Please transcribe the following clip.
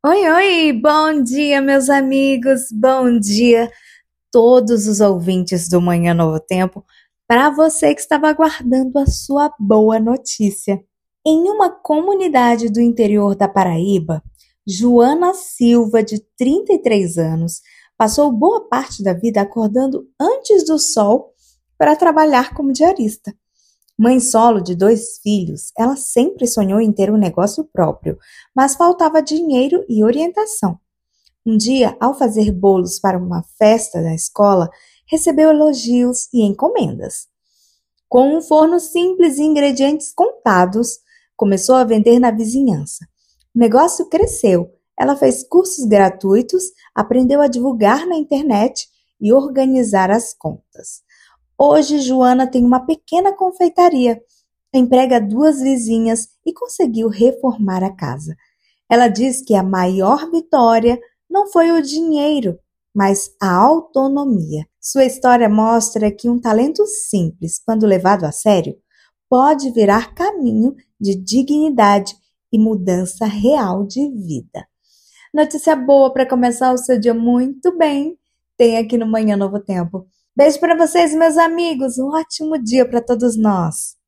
Oi, oi, bom dia, meus amigos, bom dia, todos os ouvintes do Manhã Novo Tempo, para você que estava aguardando a sua boa notícia. Em uma comunidade do interior da Paraíba, Joana Silva, de 33 anos, passou boa parte da vida acordando antes do sol para trabalhar como diarista. Mãe solo de dois filhos, ela sempre sonhou em ter um negócio próprio, mas faltava dinheiro e orientação. Um dia, ao fazer bolos para uma festa da escola, recebeu elogios e encomendas. Com um forno simples e ingredientes contados, começou a vender na vizinhança. O negócio cresceu. Ela fez cursos gratuitos, aprendeu a divulgar na internet e organizar as contas. Hoje, Joana tem uma pequena confeitaria, emprega duas vizinhas e conseguiu reformar a casa. Ela diz que a maior vitória não foi o dinheiro, mas a autonomia. Sua história mostra que um talento simples, quando levado a sério, pode virar caminho de dignidade e mudança real de vida. Notícia boa para começar o seu dia muito bem. Tem aqui no Manhã Novo Tempo. Beijo para vocês, meus amigos. Um ótimo dia para todos nós.